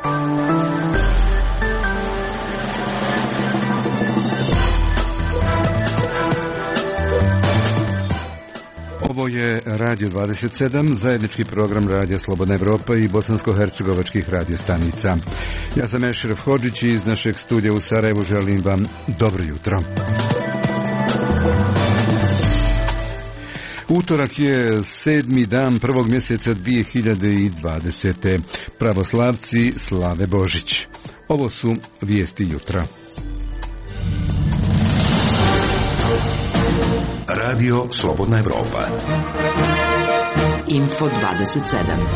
Ovo je Radio 27, zajednički program Radija Slobodna Evropa i bosansko-hercegovačkih radiostanica. Ja sam Ešref Hodžić i iz našeg studija u Sarajevu želim vam dobro jutro. Utorak je 7. dan prvog mjeseca 2020. Pravoslavci slave Božić. Ovo su vijesti jutra. Radio Slobodna Evropa. Info 27.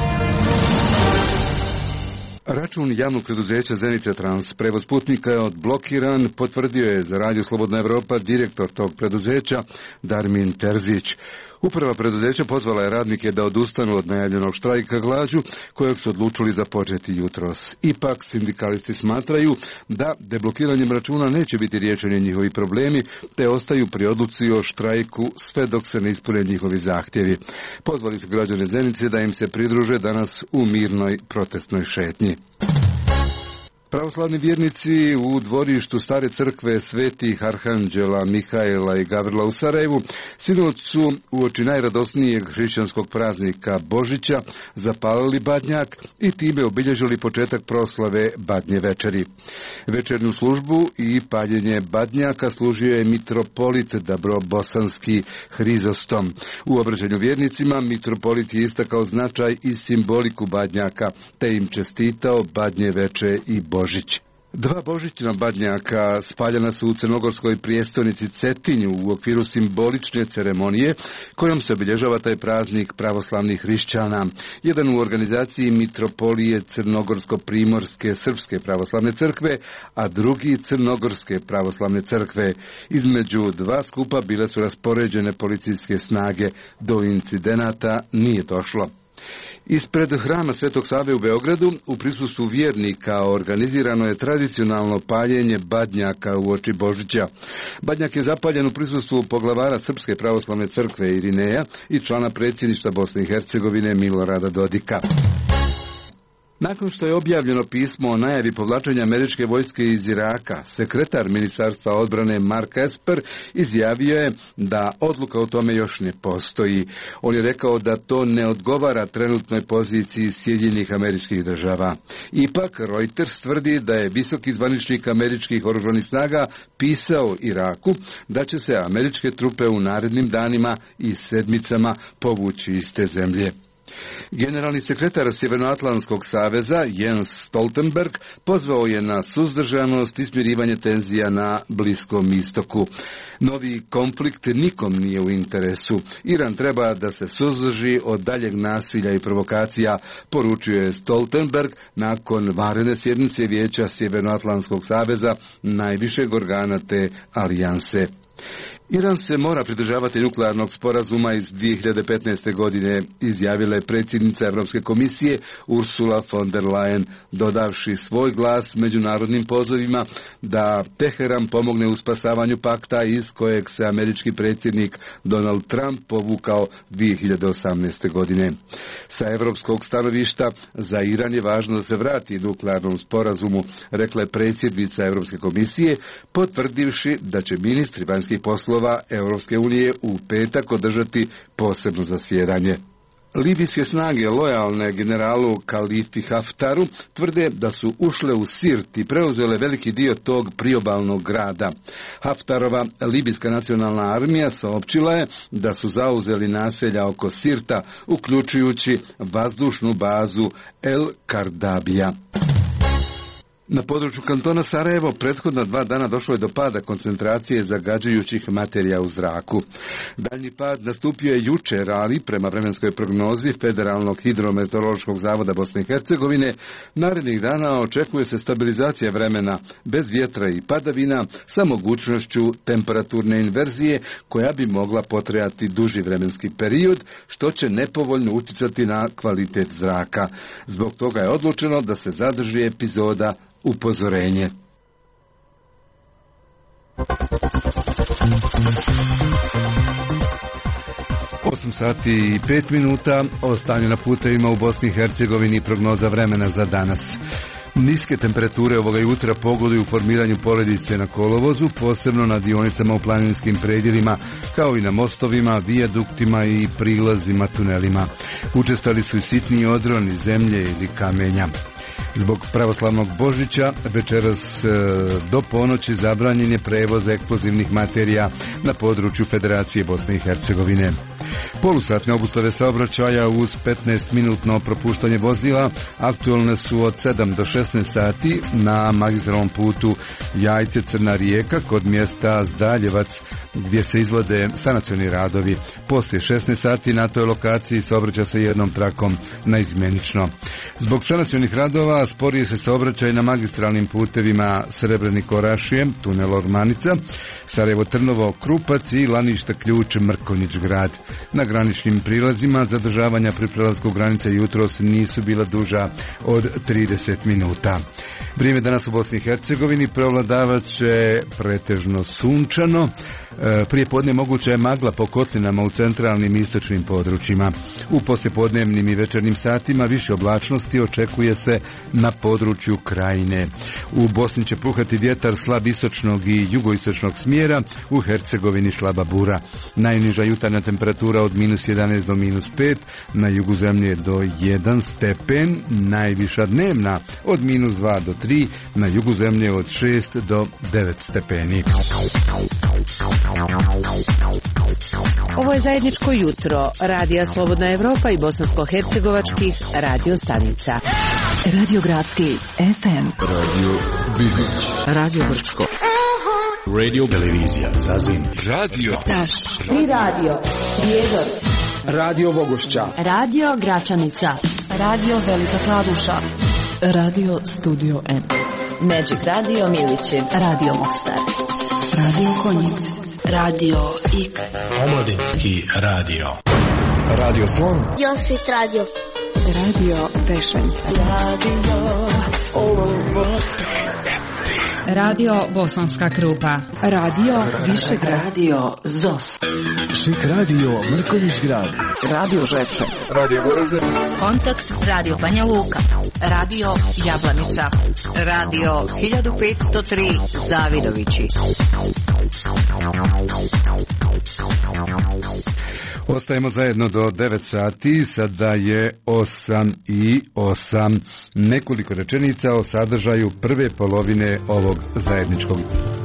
Račun javnog preduzeća Zenica Trans prevoz putnika je odblokiran, potvrdio je za Radio Slobodna Evropa direktor tog preduzeća Darmin Terzić. Uprava preduzeća pozvala je radnike da odustanu od najavljenog štrajka glađu kojeg su odlučili započeti jutros. Ipak sindikalisti smatraju da deblokiranjem računa neće biti riješeni njihovi problemi, te ostaju pri odluci o štrajku sve dok se ne ispune njihovi zahtjevi. Pozvali su građane Zenice da im se pridruže danas u mirnoj protestnoj šetnji. Pravoslavni vjernici u dvorištu stare crkve svetih Arhanđela, Mihaela i Gavrila u Sarajevu sinoć su uoči najradosnijeg hrišćanskog praznika Božića zapalili badnjak i time obilježili početak proslave Badnje večeri. Večernju službu i paljenje badnjaka služio je mitropolit Dabrobosanski Hrizostom. U obraćanju vjernicima mitropolit je istakao značaj i simboliku badnjaka, te im čestitao Badnje veče i Božić. Dva božićna badnjaka spaljena su u crnogorskoj prijestolnici Cetinju u okviru simbolične ceremonije kojom se obilježava taj praznik pravoslavnih hrišćana. Jedan u organizaciji mitropolije Crnogorsko-primorske srpske pravoslavne crkve, a drugi Crnogorske pravoslavne crkve. Između dva skupa bile su raspoređene policijske snage. Do incidenata nije došlo. Ispred hrama Svetog Save u Beogradu u prisustvu vjernika organizirano je tradicionalno paljenje badnjaka uoči Božića. Badnjak je zapaljen u prisustvu poglavara Srpske pravoslavne crkve Irineja i člana predsjedništva Bosne i Hercegovine Milorada Dodika. Nakon što je objavljeno pismo o najavi povlačenja američke vojske iz Iraka, sekretar Ministarstva odbrane Mark Esper izjavio je da odluka o tome još ne postoji. On je rekao da to ne odgovara trenutnoj poziciji Sjedinjenih Američkih Država. Ipak Reuters tvrdi da je visoki zvaničnik američkih oružanih snaga pisao Iraku da će se američke trupe u narednim danima i sedmicama povući iz te zemlje. Generalni sekretar Sjevernoatlantskog saveza Jens Stoltenberg pozvao je na suzdržanost i smirivanje tenzija na Bliskom istoku. Novi konflikt nikom nije u interesu. Iran treba da se suzdrži od daljeg nasilja i provokacija, poručio je Stoltenberg nakon vanredne sjednice Vijeća Sjevernoatlantskog saveza, najvišeg organa te alijanse. Iran se mora pridržavati nuklearnog sporazuma iz 2015. godine, izjavila je predsjednica Europske komisije Ursula von der Leyen, dodavši svoj glas međunarodnim pozovima da Teheran pomogne u spasavanju pakta iz kojeg se američki predsjednik Donald Trump povukao 2018. godine. Sa europskog stanovišta za Iran je važno da se vrati nuklearnom sporazumu, rekla je predsjednica Europske komisije, potvrdivši da će ministri vanjskih poslova Europske unije u petak održati posebno zasjedanje. Libijske snage lojalne generalu Kalifi Haftaru tvrde da su ušle u Sirt i preuzele veliki dio tog priobalnog grada. Haftarova Libijska nacionalna armija saopćila je da su zauzeli naselja oko Sirta, uključujući vazdušnu bazu El Kardabija. Na području kantona Sarajevo prethodna 2 dana došlo je do pada koncentracije zagađujućih materija u zraku. Daljnji pad nastupio je jučer, ali prema vremenskoj prognozi Federalnog hidrometeorološkog zavoda Bosne i Hercegovine, narednih dana očekuje se stabilizacija vremena bez vjetra i padavina sa mogućnošću temperaturne inverzije koja bi mogla potrajati duži vremenski period, što će nepovoljno utjecati na kvalitet zraka. Zbog toga je odlučeno da se zadrži epizoda upozorenje. 8:05 o stanju na putevima u Bosni i Hercegovini, prognoza vremena za danas. Niske temperature ovoga jutra pogoduju formiranju poledice na kolovozu, posebno na dionicama u planinskim predjelima, kao i na mostovima, vijaduktima i prilazima tunelima. Učestali su i sitniji odroni zemlje ili kamenja. Zbog pravoslavnog Božića večeras do ponoći zabranjen je prevoz eksplozivnih materija na području Federacije Bosne i Hercegovine. Polusatne obustave saobraćaja uz 15-minutno propuštanje vozila aktualne su od 7 do 16 sati na magistralnom putu Jajce-Crna Rijeka kod mjesta Zdaljevac gdje se izvode sanacioni radovi. Poslije 16 sati na toj lokaciji saobraća se jednom trakom naizmjenično. Zbog sanacionih radova sporije se saobraćaj na magistralnim putevima Srebrenik-Orašje, tunel Ormanica, Sarajevo-Trnovo, Krupac i Laništa-Ključ-Mrkonjić-Grad. Na graničnim prilazima zadržavanja pri prelasku granice jutros nisu bila duža od 30 minuta. Vrijeme danas u Bosni i Hercegovini prevladavat će pretežno sunčano. Prije podne moguća je magla po kotlinama u centralnim i istočnim područjima. U poslijepodnevnim i večernjim satima više oblačnosti očekuje se na području Krajine. U Bosni će puhati vjetar slab istočnog i jugoistočnog smjera, u Hercegovini slaba bura. Najniža jutarnja temperatura od -11 do -5, na jugu zemlje do 1 stepen, najviša dnevna od -2 do 3, na jugu zemlje od 6 do 9 stepeni. Ovo je zajedničko jutro Radija Slobodna Evropa i bosansko-hercegovačkih radio stanica. Radio Gradski FM, Radio Bihać, Radio Brčko, Radio Televizija Zazin, Radio Taš, Tri radio, Prijedor, Radio Bogošća, Radio Gračanica, Radio Velika Kladuša, Radio Studio N, Magic Radio Milići, Radio Mostar, Radio Konjic, Radio X, Omladinski radio. Radio Slon, Josip Radio. Radio Pešanica, Radio Bosanska Krupa, Radio Višegrad, Radio ZOS, Šik Radio Mrkonjić-Grad, Radio Žepče, Radio Goražde, Kontakt Radio Banja Luka, Radio Jablanica, Radio 1503 Zavidovići. Ostajemo zajedno do 9 sati, sada je 8:08. Nekoliko rečenica o sadržaju prve polovine ovog zajedničkog.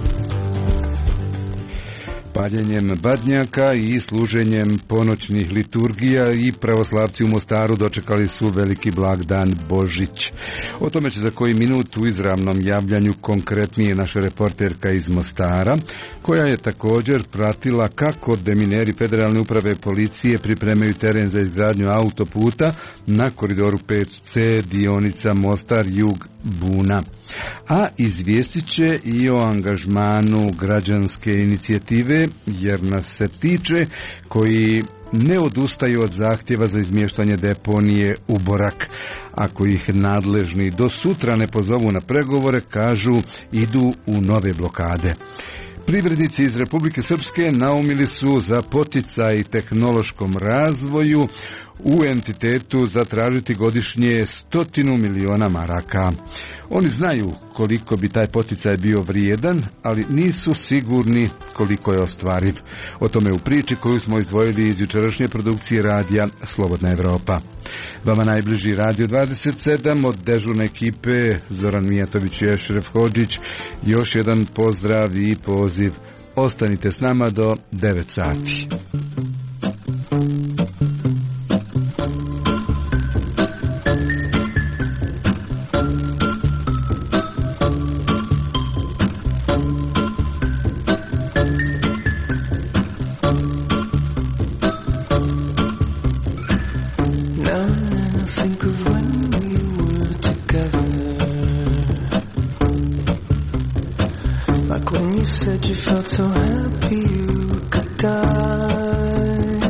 Paljenjem badnjaka i služenjem ponoćnih liturgija i pravoslavci u Mostaru dočekali su veliki blagdan Božić. O tome će za koji minut u izravnom javljanju konkretnije naša reporterka iz Mostara, koja je također pratila kako demineri Federalne uprave policije pripremaju teren za izgradnju autoputa na koridoru 5C dionica Mostar-Jug-Buna. A izvijestit će i o angažmanu građanske inicijative Jer nas se tiče, koji ne odustaju od zahtjeva za izmještanje deponije u Borak. Ako ih nadležni do sutra ne pozovu na pregovore, kažu, idu u nove blokade. Privrednici iz Republike Srpske naumili su za poticaj tehnološkom razvoju u entitetu zatražiti godišnje 100 miliona maraka. Oni znaju koliko bi taj poticaj bio vrijedan, ali nisu sigurni koliko je ostvariv. O tome u priči koju smo izdvojili iz jučerašnje produkcije radija Slobodna Evropa. Vama najbliži Radio 27 od dežurne ekipe Zoran Mijatović i Ešref Hodžić. Još jedan pozdrav i poziv. Ostanite s nama do 9 sati. So happy you could die.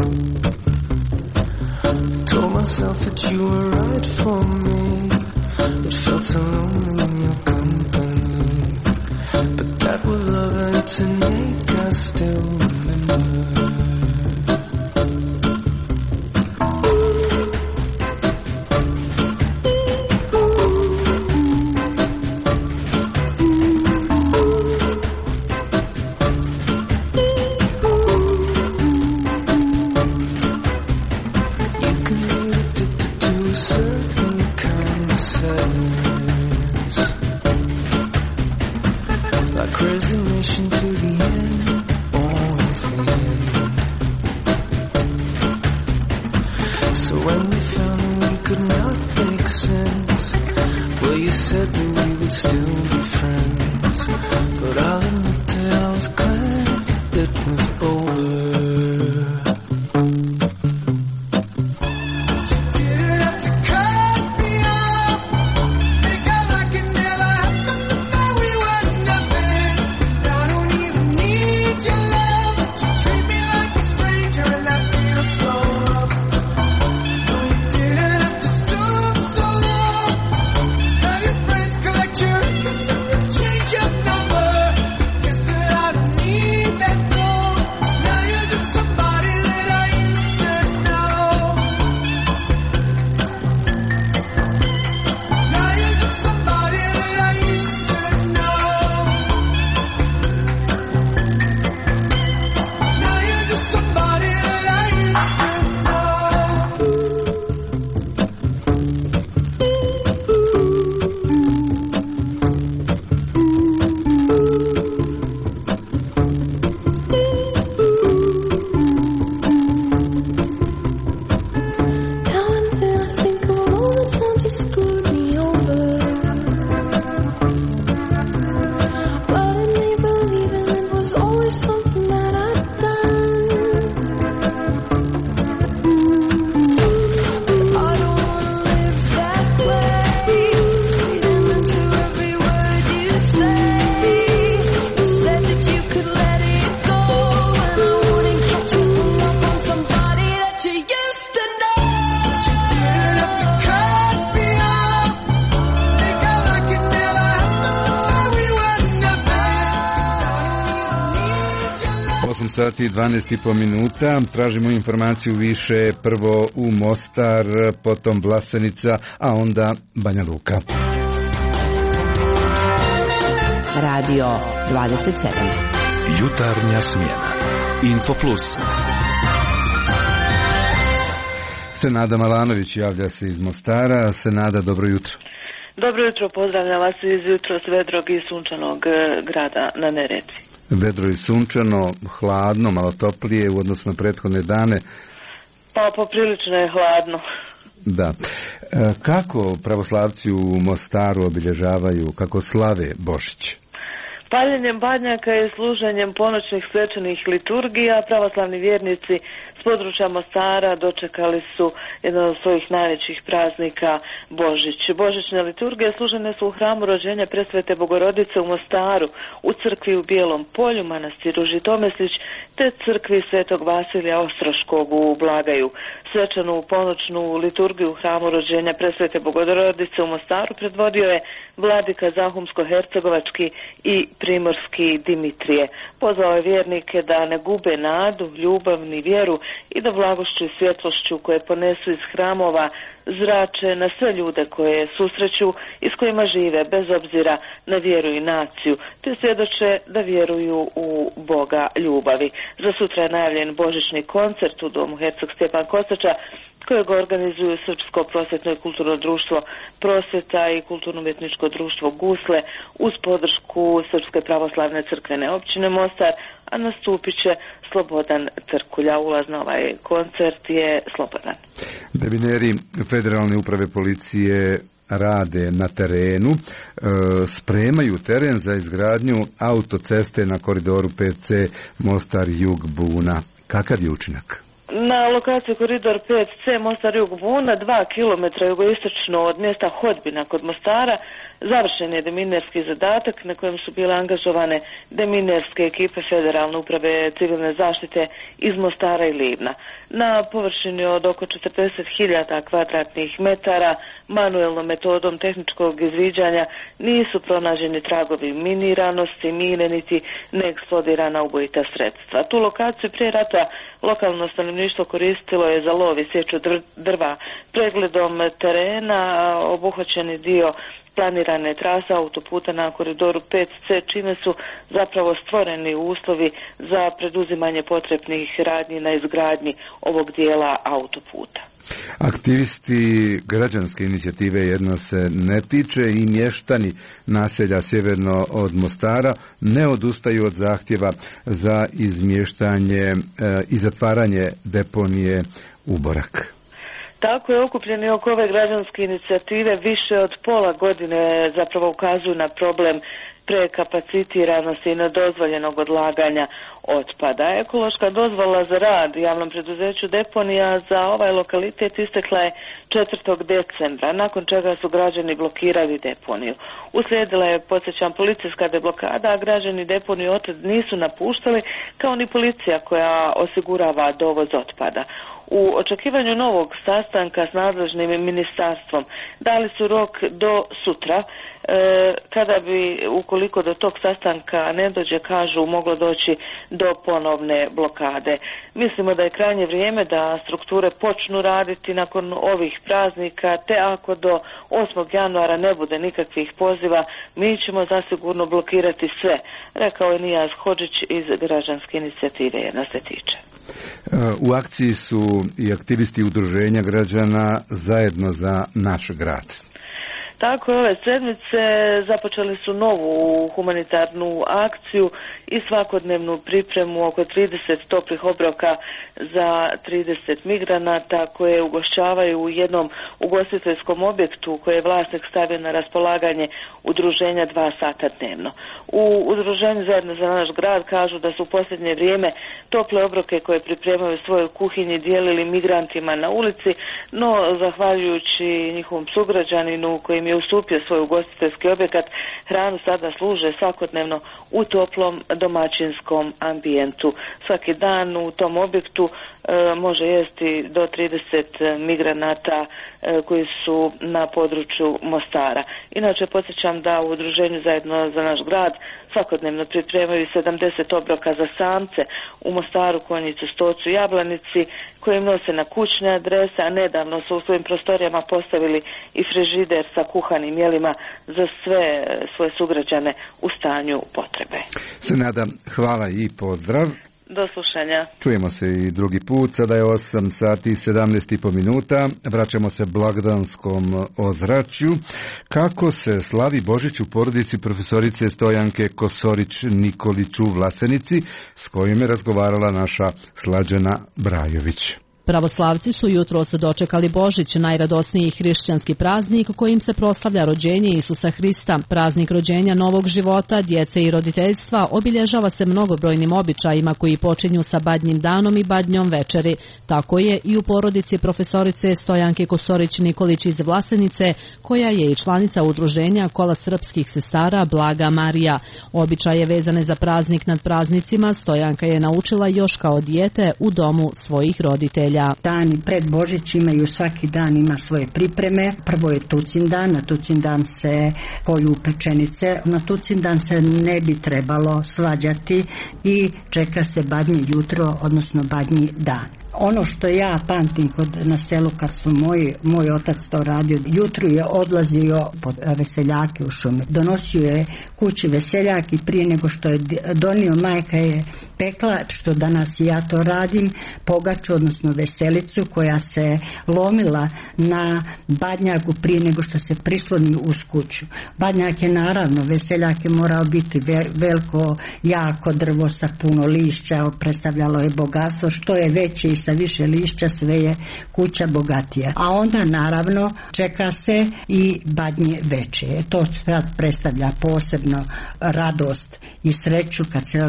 Told myself that you were right for me, but felt so lonely in your company. But that was love and to make I still remember. sadness, like resignation to the end, always the end. So when we found that we could not make sense, well, you said that we would still be friends, but I'll admit that I was glad it was over. Sati 12,5 minuta. Tražimo informaciju više, prvo u Mostar, potom Vlasenica, a onda Banja Luka. Radio 27. Jutarnja smjena. Info Plus. Senada Malanović javlja se iz Mostara. Senada, dobro jutro. Dobro jutro, pozdravljam vas iz jutros vedrog i sunčanog grada na Neretvi. Vedro i sunčano, hladno, malo toplije u odnosu na prethodne dane. Pa poprilično je hladno. Da. Kako pravoslavci u Mostaru obilježavaju, kako slave Božić? Paljenjem badnjaka i služenjem ponoćnih svečanih liturgija pravoslavni vjernici s područja Mostara dočekali su jedan od svojih najvećih praznika Božić. Božićne liturgije služene su u hramu rođenja Presvete Bogorodice u Mostaru, u crkvi u Bijelom polju, manastiru Žitomeslić, te crkvi Svetog Vasilija Ostroškog u Blagaju. Svečanu ponoćnu liturgiju u hramu rođenja Presvete Bogorodice u Mostaru predvodio je vladika Zahumsko-hercegovački i primorski Dimitrije. Pozvao je vjernike da ne gube nadu, ljubav ni vjeru i da blagošću i svjetlošću koje ponesu iz hramova zrače na sve ljude koje susreću i s kojima žive bez obzira na vjeru i naciju, te svjedoče da vjeruju u Boga ljubavi. Za sutra je najavljen božićni koncert u domu Herceg Stjepan Kosača, kojeg organizuju Srpsko prosvjetno i kulturno društvo Prosvjeta i kulturno-umjetničko društvo Gusle uz podršku Srpske pravoslavne crkvene općine Mostar, a nastupit će Slobodan Trkulja. Ulaz na ovaj koncert je slobodan. Debineri Federalne uprave policije rade na terenu, spremaju teren za izgradnju autoceste na koridoru 5C Mostar-Jug-Buna. Kakav je učinak? Na lokaciji koridor 5C Mostar-Jug-Buna, 2 km jugoistočno od mjesta Hodbina kod Mostara, završen je deminerski zadatak na kojem su bile angažovane deminerske ekipe Federalne uprave civilne zaštite iz Mostara i Livna. Na površini od oko 40.000 kvadratnih metara manuelnom metodom tehničkog izviđanja nisu pronađeni tragovi miniranosti, mine niti neeksplodirana ubojita sredstva. Tu lokaciju prije rata lokalno stanovništvo koristilo je za lov i sječu drva. Pregledom terena obuhvaćeni dio planirane trasa autoputa na koridoru 5C, čime su zapravo stvoreni uslovi za preduzimanje potrebnih radnji na izgradnji ovog dijela autoputa. Aktivisti građanske inicijative Jedno se ne tiče i mještani naselja sjeverno od Mostara ne odustaju od zahtjeva za izmještanje i zatvaranje deponije Uborak. Tako je, okupljeni oko ove građanske inicijative više od pola godine zapravo ukazuju na problem prekapacitiranosti i nedozvoljenog odlaganja otpada. Ekološka dozvola za rad javnom preduzeću deponija za ovaj lokalitet istekla je 4. decembra, nakon čega su građani blokirali deponiju. Uslijedila je, podsjećam, policijska deblokada, a građani deponiju otad nisu napuštali, kao ni policija koja osigurava dovoz otpada. U očekivanju novog sastanka s nadležnim ministarstvom dali su rok do sutra, kada bi, ukoliko do tog sastanka ne dođe, kažu, moglo doći do ponovne blokade. Mislimo da je krajnje vrijeme da strukture počnu raditi nakon ovih praznika, te ako do 8. januara ne bude nikakvih poziva, mi ćemo zasigurno blokirati sve, rekao je Nijaz Hodžić iz građanske inicijative Jedno se tiče. U akciji su i aktivisti udruženja građana Zajedno za naš grad. Tako je, ove sedmice započeli su novu humanitarnu akciju i svakodnevnu pripremu oko 30 toplih obroka za 30 migranata koje ugošćavaju u jednom ugostiteljskom objektu koje je vlasnik stavio na raspolaganje udruženja 2 sata dnevno. U udruženju Zajedno za naš grad kažu da su u posljednje vrijeme tople obroke koje pripremaju u svojoj kuhinji dijelili migrantima na ulici, no zahvaljujući njihovom sugrađaninu kojim je ustupio svoj ugostiteljski objekat, hranu sada služe svakodnevno u toplom domaćinskom ambijentu. Svaki dan u tom objektu može jesti do 30 migranata koji su na području Mostara. Inače, podsjećam da u udruženju Zajedno za naš grad svakodnevno pripremaju 70 obroka za samce u Mostaru, Konjicu, Stocu, Jablanici, koje im nose na kućne adrese, a nedavno su u svojim prostorijama postavili i frižider sa kuhanim jelima za sve svoje sugrađane u stanju potrebe. Senada, hvala i pozdrav. Do slušanja. Čujemo se i drugi put, sada je 8 sati i 17,5 minuta. Vraćamo se blagdanskom ozračju. Kako se slavi Božić u porodici profesorice Stojanke Kosorić-Nikolić u Vlasenici, s kojim je razgovarala naša Slađana Brajović. Pravoslavci su jutros dočekali Božić, najradosniji hrišćanski praznik kojim se proslavlja rođenje Isusa Hrista. Praznik rođenja novog života, djece i roditeljstva obilježava se mnogobrojnim običajima koji počinju sa Badnjim danom i Badnjom večeri. Tako je i u porodici profesorice Stojanke Kosorić-Nikolić iz Vlasenice, koja je i članica udruženja Kola srpskih sestara Blaga Marija. Običaje vezane za praznik nad praznicima Stojanka je naučila još kao dijete u domu svojih roditelja. Dani pred Božić imaju, svaki dan ima svoje pripreme. Prvo je Tucindan, na Tucindan se polju pečenice, na Tucindan se ne bi trebalo svađati i čeka se Badnje jutro, odnosno Badnji dan. Ono što ja pamtim na selu kad su moj otac to radio, jutru je odlazio pod veseljake u šume. Donosio je kući veseljak i prije nego što je donio, majka je pekla, što danas i ja to radim, pogaču, odnosno veselicu koja se lomila na badnjaku prije nego što se prisloni uz kuću. Badnjak je naravno, veseljak je morao biti veliko, jako drvo sa puno lišća, predstavljalo je bogatstvo, što je veće i sa više lišća sve je kuća bogatija. A onda naravno čeka se i Badnje večer. To sad predstavlja posebno radost i sreću kad se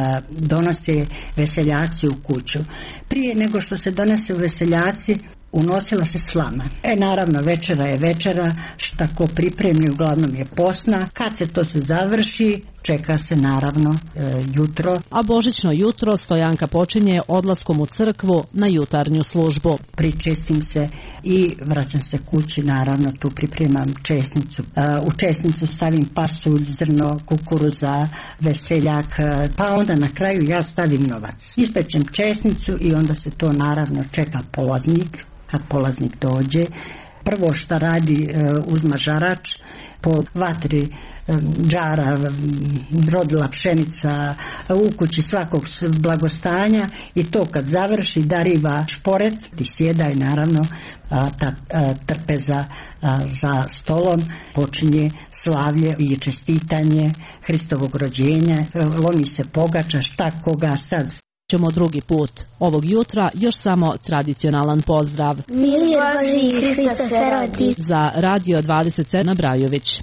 donose veseljaci u kuću. Prije nego što se donese veseljaci, unosila se slama. Naravno, večera je večera, šta ko pripremi, uglavnom je posna. Kad se to se završi, čeka se naravno jutro. A božićno jutro Stojanka počinje odlaskom u crkvu na jutarnju službu. Pričestim se i vraćam se kući, naravno tu pripremam česnicu. U česnicu stavim pasulj, zrno, kukuruza, veseljak, pa onda na kraju ja stavim novac. Ispečem česnicu i onda se to naravno čeka polaznik. Kad polaznik dođe, Prvo što radi, uzma žarač, po vatri džara rodila pšenica u kući svakog blagostanja i to kad završi dariva šporet i sjeda i naravno ta trpeza za stolom, počinje slavlje i čestitanje Hristovog rođenja, lomi se pogača, šta koga sad. Ćemo drugi put. Ovog jutra još samo tradicionalan pozdrav. Milije Boži Hrista se rodi. Za Radio 27 Brajović.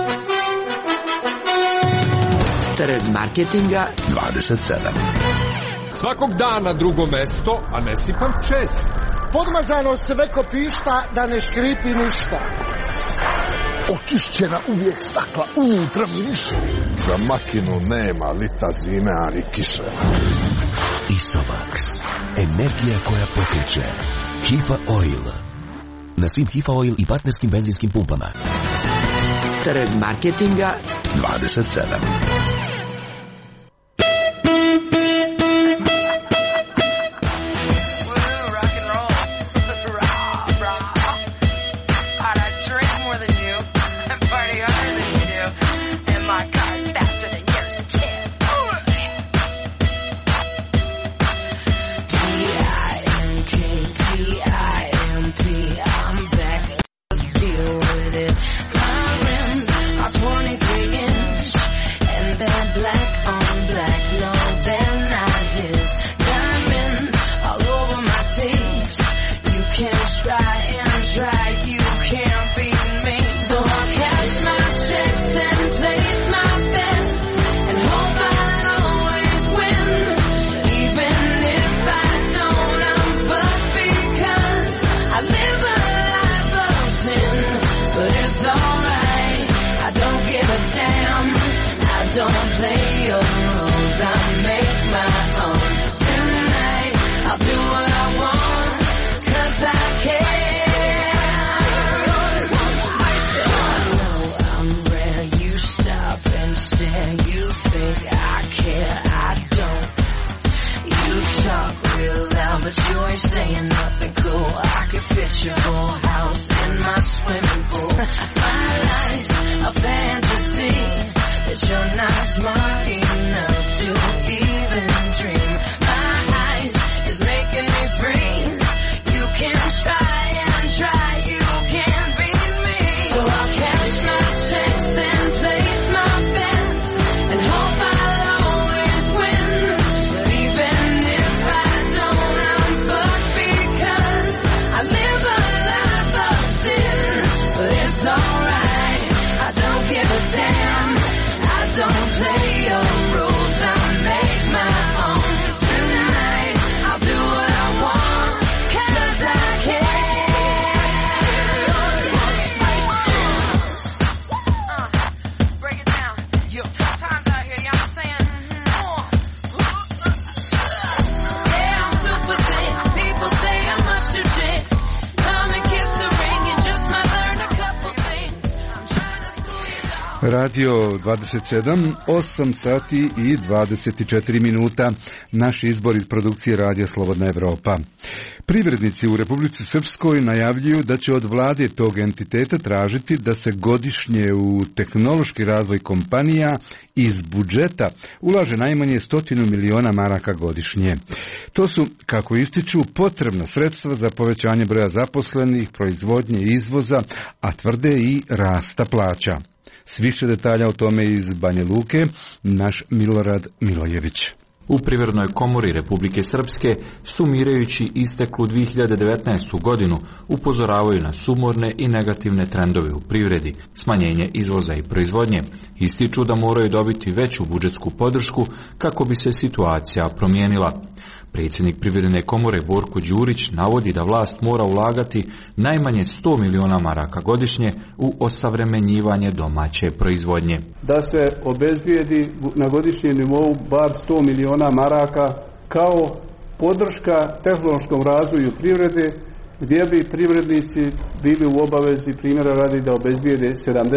Teret marketinga 27. Svakog dana drugo mesto, a ne sipam često. Podmazano sve ko pišta, da ne škripi ništa. Očišćena uvijek stakla, unutra miriše. Za makinu nema lita zime, ani kiše. Isomax. Energija koja pokreće. Hifa Oil. Na svim Hifa Oil i partnerskim benzinskim pumpama. Teret marketinga 27. Radio 27, 8 sati i 24 minuta. Naš izbor iz produkcije Radija Slobodna Evropa. Privrednici u Republici Srpskoj najavljuju da će od vlade tog entiteta tražiti da se godišnje u tehnološki razvoj kompanija iz budžeta ulaže najmanje 100 miliona maraka godišnje. To su, kako ističu, potrebna sredstva za povećanje broja zaposlenih, proizvodnje i izvoza, a tvrde i rasta plaća. S više detalja o tome iz Banja Luke, naš Milorad Milojević. U Privrednoj komori Republike Srpske, sumirajući isteklu 2019. godinu, upozoravaju na sumorne i negativne trendove u privredi, smanjenje izvoza i proizvodnje. Ističu da moraju dobiti veću budžetsku podršku kako bi se situacija promijenila. Predsjednik Privredne komore Borko Đurić navodi da vlast mora ulagati najmanje 100 miliona maraka godišnje u osavremenjivanje domaće proizvodnje. Da se obezbijedi na godišnjem nivou bar 100 miliona maraka kao podrška tehnološkom razvoju privrede, gdje bi privrednici bili u obavezi, primjera radi, da obezbijede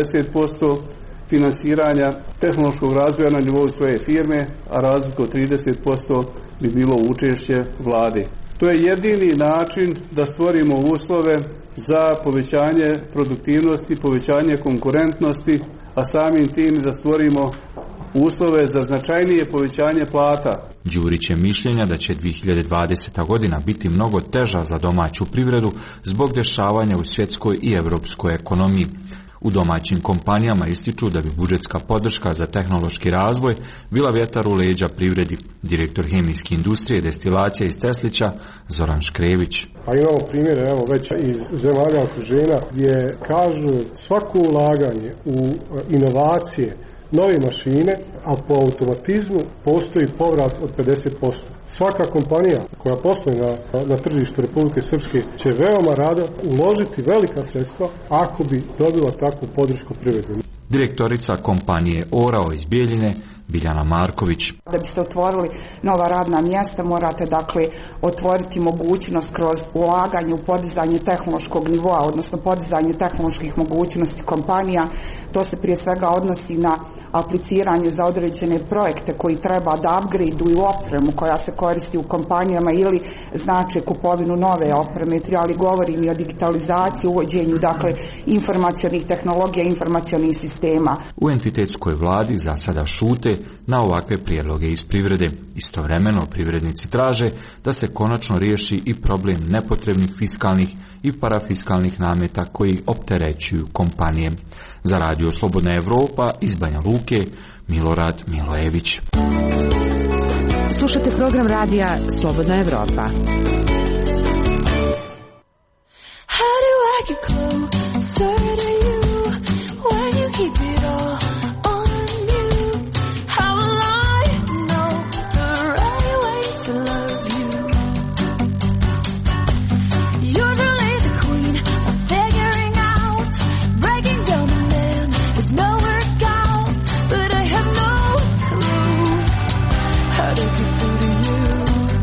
70% finansiranja tehnološkog razvoja na nivou svoje firme, a razliku od 30% bi bilo učešće vlade. To je jedini način da stvorimo uslove za povećanje produktivnosti, povećanje konkurentnosti, a samim tim da stvorimo uslove za značajnije povećanje plata. Đurić je mišljenja da će 2020. godina biti mnogo teža za domaću privredu zbog dešavanja u svjetskoj i evropskoj ekonomiji. U domaćim kompanijama ističu da bi budžetska podrška za tehnološki razvoj bila vjetar u leđa privredi. Direktor hemijske industrije i destilacije iz Teslića, Zoran Škrević. A imamo primjere već iz zemalja okruženja gdje kažu svako ulaganje u inovacije, nove mašine, a po automatizmu postoji povrat od 50%. Svaka kompanija koja posluje na tržištu Republike Srpske će veoma rado uložiti velika sredstva ako bi dobila takvu podršku privrede. Direktorica kompanije Orao iz Bijeljine, Biljana Marković. Da biste otvorili nova radna mjesta, morate dakle otvoriti mogućnost kroz ulaganje u podizanje tehnološkog nivoa, odnosno podizanje tehnoloških mogućnosti kompanija. To se prije svega odnosi na apliciranje za određene projekte koji treba da upgradeuju opremu koja se koristi u kompanijama ili znači kupovinu nove opreme, ali govorim i o digitalizaciji, uvođenju dakle informacionih tehnologija, informacionih sistema. U entitetskoj vladi za sada šute na ovakve prijedloge iz privrede. Istovremeno privrednici traže da se konačno riješi i problem nepotrebnih fiskalnih i parafiskalnih nameta koji opterećuju kompanije. Za Radio Slobodna Evropa iz Banja Luke, Milorad Milojević. Slušate program radija Slobodna Evropa. How do I get closer to you when you keep it all on you? How will I know the right way to love you? You're really the queen of figuring out, breaking down the man is no workout, but I have no clue how to get through to you.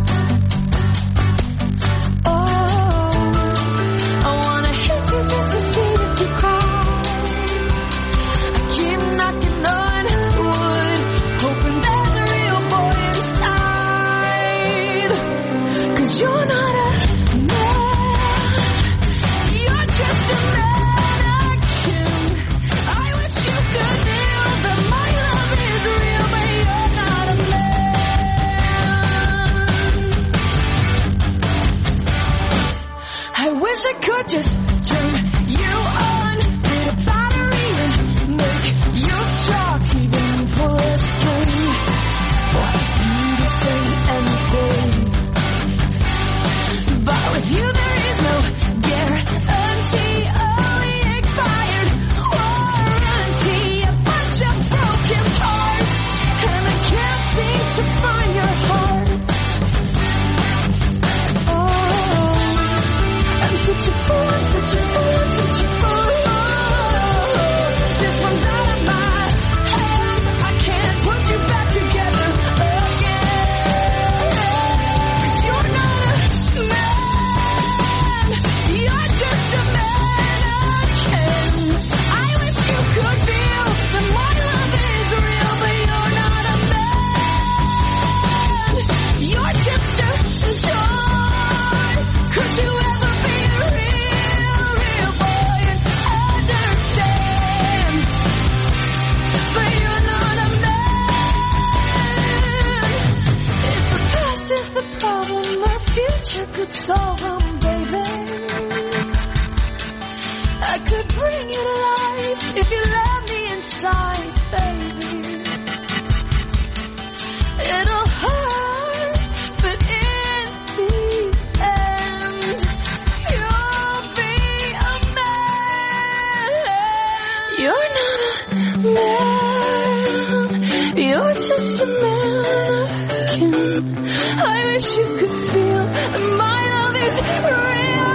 I could just turn you on with a battery and make you talk, even pull a string. Want you to say anything, but with you there is no guarantee, only expired warranty. A bunch of broken parts, and I can't seem to find your heart. Such a fool, such a fool, such a fool. This one's out of my hands. I can't put you back together again. 'Cause you're not a man, you're just a mannequin. I wish you could feel that my love is real, but you're not a man. You're just a toy. Could you ever be real boy and understand? But you're not a man. If the past is the problem, our future could solve them, baby. I could bring you to life if you let me inside, baby. It'll hurt, but in the end, you'll be a man. You're not a man, you're just a mannequin. I wish you could feel that my love is real.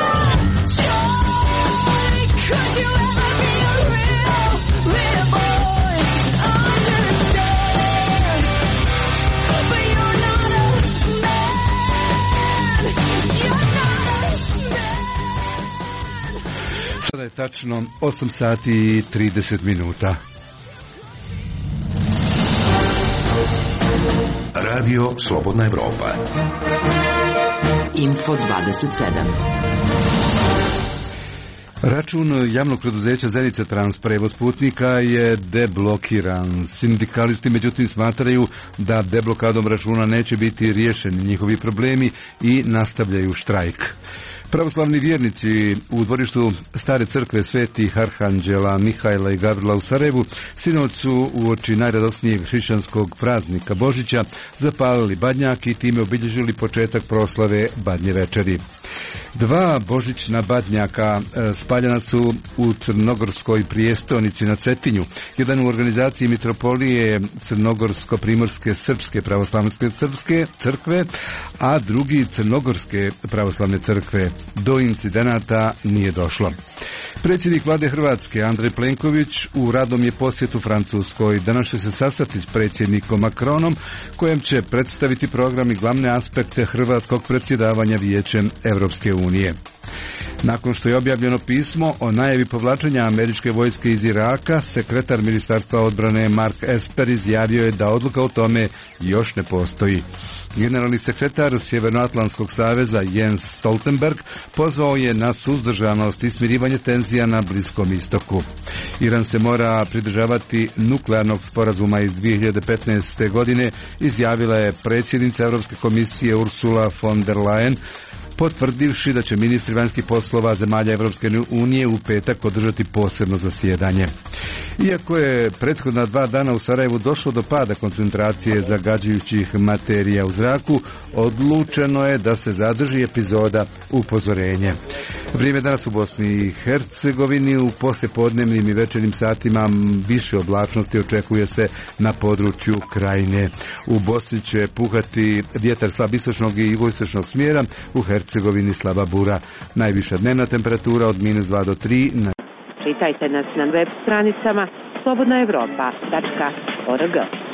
Joy, could you ever be a real boy? Understand, but you're not a man. You're not a man. Sada je tačno 8 sati i 30 minuta. Radio Slobodna Evropa. Info 27. Račun javnog preduzeća Zenica Trans prevoz putnika je deblokiran. Sindikalisti međutim smatraju da deblokadom računa neće biti riješeni njihovi problemi i nastavljaju štrajk. Pravoslavni vjernici u dvorištu Stare crkve Svetih Arhanđela Mihajla i Gavrila u Sarajevu sinoć su uoči najradosnijeg hrišćanskog praznika Božića zapalili badnjak i time obilježili početak proslave Badnje večeri. Dva božićna badnjaka spaljena su u Crnogorskoj prijestolnici na Cetinju, jedan u organizaciji Mitropolije Crnogorsko-primorske srpske pravoslavne crkve, a drugi Crnogorske pravoslavne crkve. Do incidenata nije došlo. Predsjednik vlade Hrvatske Andrej Plenković u radnom je posjetu Francuskoj. Danas će se sastati s predsjednikom Macronom, kojem će predstaviti program i glavne aspekte hrvatskog predsjedavanja Vijećem Europske unije. Nakon što je objavljeno pismo o najavi povlačenja američke vojske iz Iraka, sekretar Ministarstva odbrane Mark Esper izjavio je da odluka o tome još ne postoji. Generalni sekretar Sjevernoatlantskog saveza Jens Stoltenberg pozvao je na suzdržanost i smirivanje tenzija na Bliskom istoku. Iran se mora pridržavati nuklearnog sporazuma iz 2015. godine, izjavila je predsjednica Europske komisije Ursula von der Leyen, potvrdivši da će ministri vanjskih poslova zemalja Europske unije u petak održati posebno zasjedanje. Iako je prethodna 2 dana u Sarajevu došlo do pada koncentracije zagađujućih materija u zraku, odlučeno je da se zadrži epizoda upozorenje. Vrijeme danas u Bosni i Hercegovini u poslijepodnevnim i večernjim satima više oblačnosti očekuje se na području Krajine. U Bosni će puhati vjetar slab istočnog i jugoistočnog smjera, u Hercegovini slaba bura. Najviša dnevna temperatura od -2 do 3. Čitajte nas na web stranicama slobodnaevropa.org.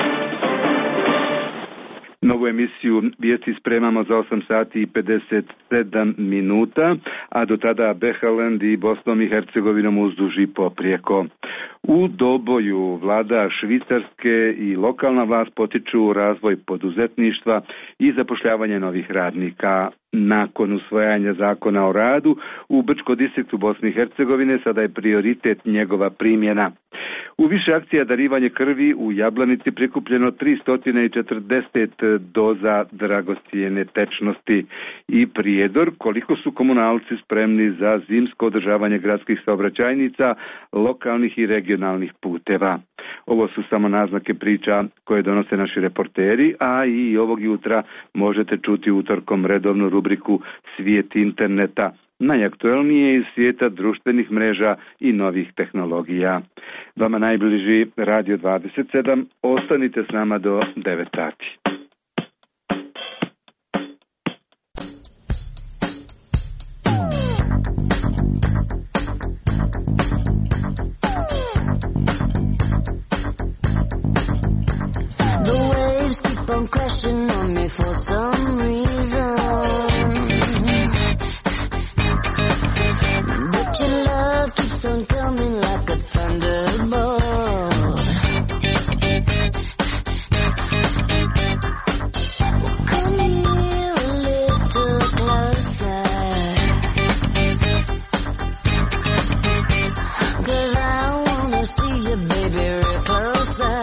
Novu emisiju vijesti spremamo za 8 sati i 57 minuta, a do tada Behaland i Bosnom i Hercegovinom uzduž i poprijeko. U Doboju vlada Švicarske i lokalna vlast potiču razvoj poduzetništva i zapošljavanje novih radnika. Nakon usvajanja zakona o radu u Brčko-distriktu Bosne i Hercegovine sada je prioritet njegova primjena. U više akcija darivanje krvi u Jablanici prikupljeno 340 doza dragocjene tečnosti. I Prijedor, koliko su komunalci spremni za zimsko održavanje gradskih saobraćajnica, lokalnih i regionalnih puteva. Ovo su samo naznake priča koje donose naši reporteri, a i ovog jutra možete čuti utorkom redovnu rubriku Svijet interneta, najaktuelnije iz svijeta društvenih mreža i novih tehnologija. Vama najbliži Radio 27, ostanite s nama do 9 sati. Keep on crashing on me for some reason, but your love keeps on coming like a thunderbolt. Well, come here a little closer, 'cause I wanna see you, baby, real closer.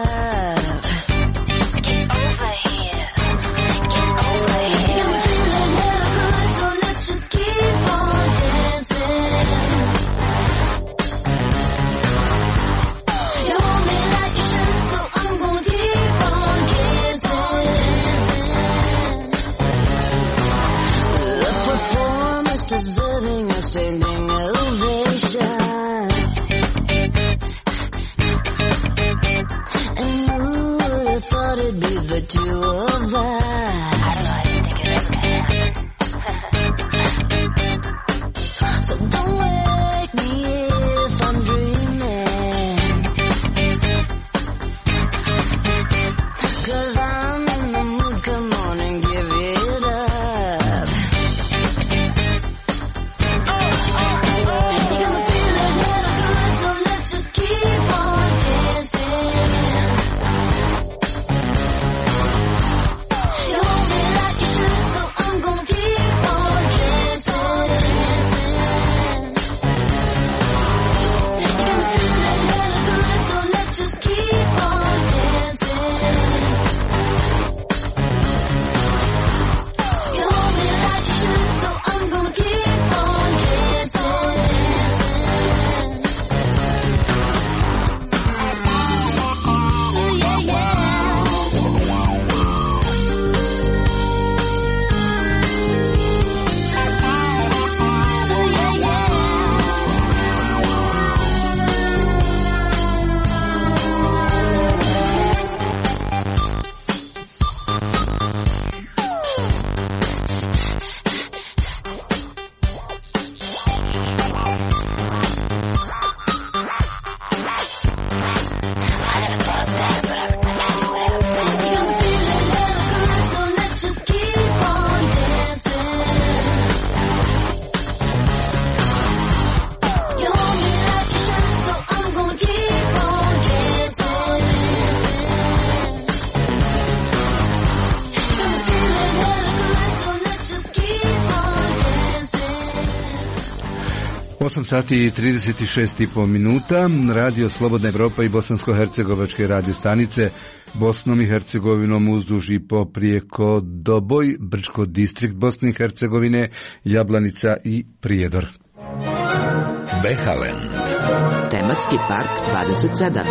Deserving of standing ovation, and who would have thought it'd be the two of us? I don't know, I didn't think it was gonna. So don't wake me if I'm dreaming, 'cause I'm in the mood, come on and give it up. You hold me 8 sati i 36,5 minuta. Radio Slobodna Evropa i bosansko-hercegovačke radio stanice Bosnom i Hercegovinom uzduž i poprijeko Doboj, Brčko distrikt Bosne i Hercegovine, Jablanica i Prijedor. Behalend. Tematski park 27.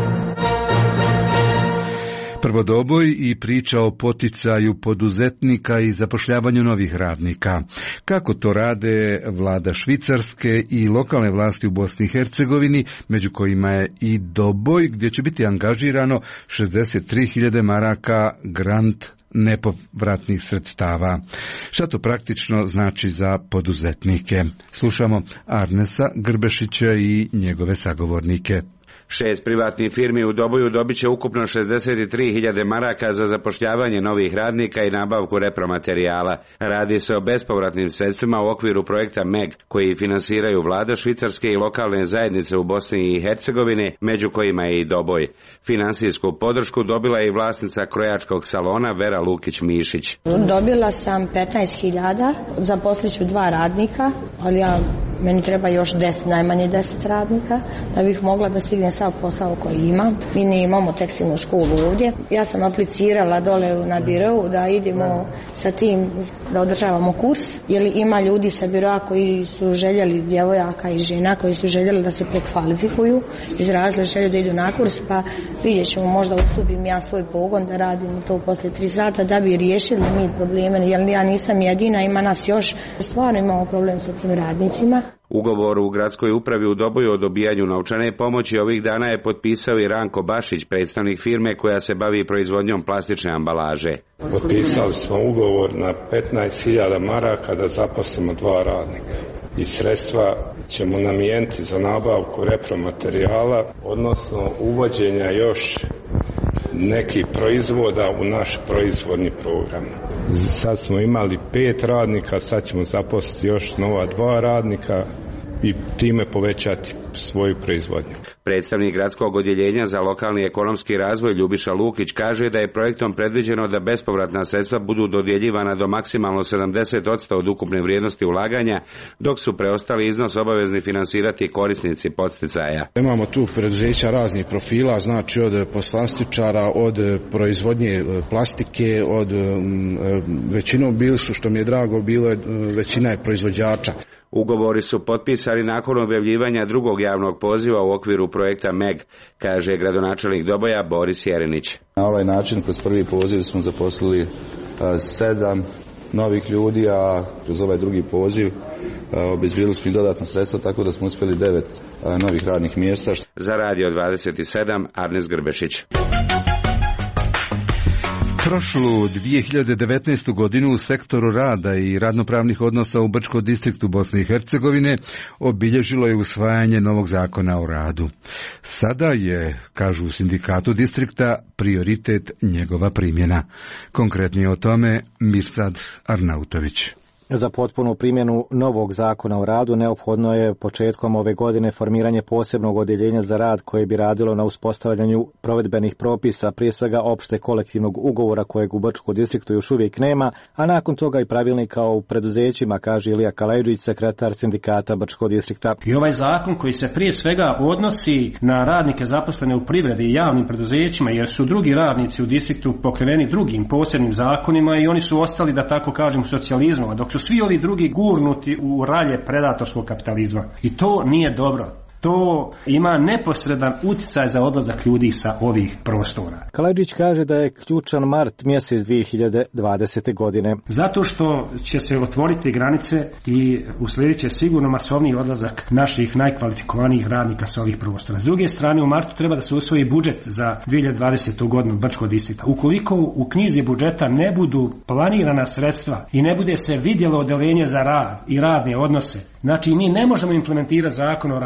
Prvo Doboj i priča o poticaju poduzetnika i zapošljavanju novih radnika. Kako to rade vlada Švicarske i lokalne vlasti u Bosni i Hercegovini, među kojima je i Doboj, gdje će biti angažirano 63.000 maraka grant nepovratnih sredstava. Šta to praktično znači za poduzetnike? Slušamo Arnesa Grbešića i njegove sagovornike. 6 privatnih firmi u Doboju dobit će ukupno 63.000 maraka za zapošljavanje novih radnika i nabavku repromaterijala. Radi se o bespovratnim sredstvima u okviru projekta MEG, koji finansiraju vlada Švicarske i lokalne zajednice u Bosni i Hercegovini, među kojima je i Doboj. Finansijsku podršku dobila je i vlasnica krojačkog salona Vera Lukić-Mišić. Dobila sam 15.000, zaposliću 2 radnika, ali meni treba još najmanje 10 radnika da bih mogla da stignem sav posao koji imam. Mi ne imamo tekstilnu školu ovdje. Ja sam aplicirala dole na birou da idemo sa tim da održavamo kurs, jer ima ljudi sa biroa koji su željeli, djevojaka i žena koji su željeli da se prekvalifikuju, izrazili želju da idu na kurs, pa vidjet ćemo, možda ustupim ja svoj pogon da radim to poslije 3 sata da bi riješili mi probleme, jer ja nisam jedina, ima nas još. Stvarno imamo problem sa tim radnicima. Ugovor u gradskoj upravi u Doboju o dobijanju novčane pomoći ovih dana je potpisao i Ranko Bašić, predstavnik firme koja se bavi proizvodnjom plastične ambalaže. Potpisali smo ugovor na 15.000 maraka da zaposlimo 2 radnika. I sredstva ćemo namijeniti za nabavku repromaterijala, odnosno uvođenja još nekih proizvoda u naš proizvodni program. Sad smo imali 5 radnika, sad ćemo zaposliti još nova 2 radnika i time povećati svoju proizvodnju. Predstavnik gradskog odjeljenja za lokalni ekonomski razvoj Ljubiša Lukić kaže da je projektom predviđeno da bespovratna sredstva budu dodjeljivana do maksimalno 70% od ukupne vrijednosti ulaganja, dok su preostali iznos obavezni finansirati korisnici podsticaja. Imamo tu preduzeća raznih profila, znači od poslastičara, od proizvodnje plastike, od većinom bili su, što mi je drago, bilo je većina je proizvođača. Ugovori su potpisani nakon objavljivanja drugog javnog poziva u okviru projekta MEG, kaže gradonačelnik Doboja Boris Jerinić. Na ovaj način kroz prvi poziv smo zaposlili 7 novih ljudi, a kroz ovaj drugi poziv obezbijedili smo i dodatno sredstva, tako da smo uspjeli 9 novih radnih mjesta. Za Radio 27, Arnes Grbešić. Prošlu 2019. godinu u sektoru rada i radnopravnih odnosa u Brčkom distriktu Bosne i Hercegovine obilježilo je usvajanje novog zakona o radu. Sada je, kažu u sindikatu distrikta, prioritet njegova primjena. Konkretnije o tome Mirsad Arnautović. Za potpunu primjenu novog zakona o radu neophodno je početkom ove godine formiranje posebnog odjeljenja za rad koje bi radilo na uspostavljanju provedbenih propisa, prije svega opšte kolektivnog ugovora kojeg u Brčkom distriktu još uvijek nema, a nakon toga i pravilnika o preduzećima, kaže Ilija Kalajđić, sekretar sindikata Brčkog distrikta. I ovaj zakon koji se prije svega odnosi na radnike zaposlene u privredi i javnim preduzećima, jer su drugi radnici u distriktu pokriveni drugim posebnim zakonima i oni su ostali, da tako kažem, u socijalizmu, dok su svi ovi drugi gurnuti u ralje predatorskog kapitalizma. I to nije dobro. To ima neposredan utjecaj za odlazak ljudi sa ovih prostora. Kalajđić kaže da je ključan mart mjesec 2020. godine. Zato što će se otvoriti granice i uslijedit će sigurno masovni odlazak naših najkvalifikovanijih radnika sa ovih prostora. S druge strane, u martu treba da se usvoji budžet za 2020. godinu Brčkog distrikta. Ukoliko u knjizi budžeta ne budu planirana sredstva i ne bude se vidjelo odeljenje za rad i radne odnose, znači mi ne možemo implementirati zakon o radu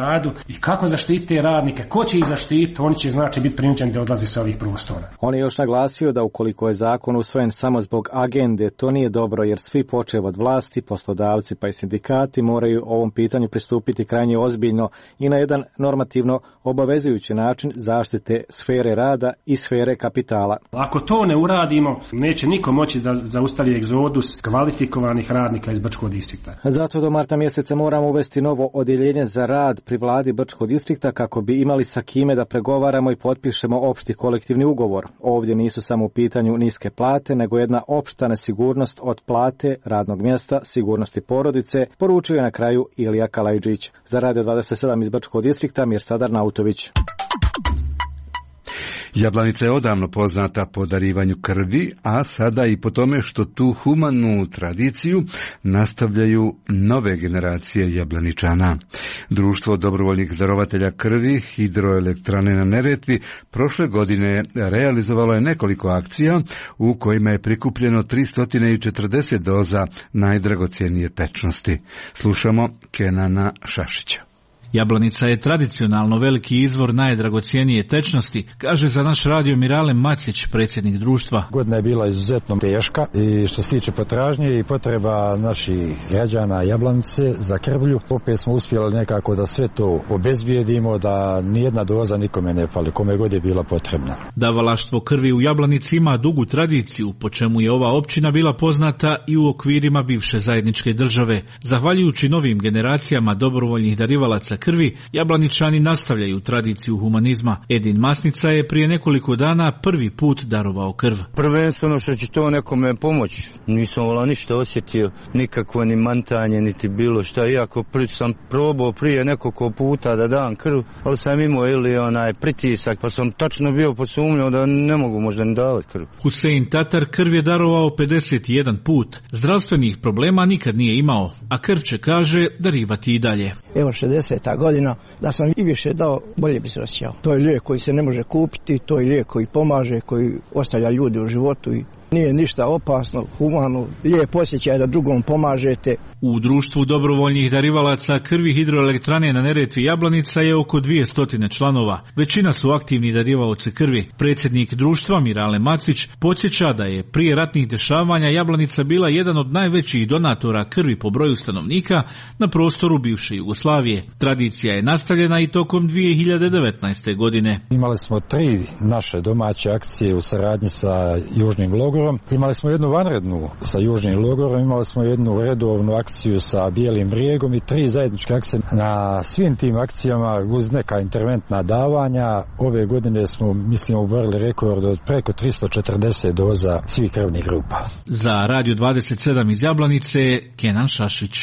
I kako zaštiti radnike? Ko će ih zaštiti? Oni će znači biti prinuđeni da odlaze sa ovih prostora. On je još naglasio da ukoliko je zakon usvojen samo zbog agende, to nije dobro jer svi počev od vlasti, poslodavci pa i sindikati moraju ovom pitanju pristupiti krajnje ozbiljno i na jedan normativno obavezujući način zaštite sfere rada i sfere kapitala. Ako to ne uradimo, neće niko moći da zaustavi egzodus kvalifikovanih radnika iz Brčkog distrikta. Zato do marta mjeseca moramo uvesti novo odjeljenje za rad pri vladi Brčkog distrikta kako bi imali sa kime da pregovaramo i potpišemo opšti kolektivni ugovor. Ovdje nisu samo u pitanju niske plate, nego jedna opšta nesigurnost od plate, radnog mjesta, sigurnosti porodice, poručio je na kraju Ilija Kalajđić. Za Radio 27 iz Brčkog distrikta Mirsadar Nautović. Jablanica je odavno poznata po darivanju krvi, a sada i po tome što tu humanu tradiciju nastavljaju nove generacije Jablaničana. Društvo dobrovoljnih darovatelja krvi Hidroelektrane na Neretvi prošle godine realizovalo je nekoliko akcija u kojima je prikupljeno 340 doza najdragocjenije tečnosti. Slušamo Kenana Šašića. Jablanica je tradicionalno veliki izvor najdragocijenije tečnosti, kaže za naš radio Mirale Macić, predsjednik društva. Godina je bila izuzetno teška i što se tiče potražnje i potreba naših građana Jablanice za krvlju, opet smo uspjeli nekako da sve to obezbijedimo, da nijedna doza nikome ne fali, kome god je bila potrebna. Davalaštvo krvi u Jablanici ima dugu tradiciju, po čemu je ova općina bila poznata i u okvirima bivše zajedničke države. Zahvaljujući novim generacijama dobrovoljnih darivalaca krvi, Jablaničani nastavljaju tradiciju humanizma. Edin Masnica je prije nekoliko dana prvi put darovao krv. Prvenstveno što će to nekome pomoći. Nisam vola ništa osjetio, nikakvo ni mantanje, niti bilo šta. Iako sam probao prije nekoliko puta da dam krv, ali sam imao onaj pritisak, pa sam tačno bio podsumnjao da ne mogu možda ni davati krv. Husein Tatar krv je darovao 51 put. Zdravstvenih problema nikad nije imao, a krv će, kaže, darivati i dalje. Evo 60. godina, da sam i više dao, bolje bi se osjećao. To je lijek koji se ne može kupiti, to je lijek koji pomaže, koji ostavlja ljude u životu i nije ništa opasno, humano, lijep osjećaj da drugom pomažete. U društvu dobrovoljnih darivalaca krvi Hidroelektrane na Neretvi Jablanica je oko 200 članova. Većina su aktivni darivaoci krvi. Predsjednik društva Mirale Macić podsjeća da je prije ratnih dešavanja Jablanica bila jedan od najvećih donatora krvi po broju stanovnika na prostoru bivše Jugoslavije. Tradicija je nastavljena i tokom 2019. godine. Imali smo 3 naše domaće akcije u saradnji sa Južnim logorom. Imali smo jednu vanrednu sa Južnim logorom, imali smo jednu redovnu akciju sa Bijelim brijegom i 3 zajedničke akcije. Na svim tim akcijama uz neka interventna davanja ove godine smo, mislim, uborili rekord od preko 340 doza svih krvnih grupa. Za Radio 27 iz Jablanice, Kenan Šašić.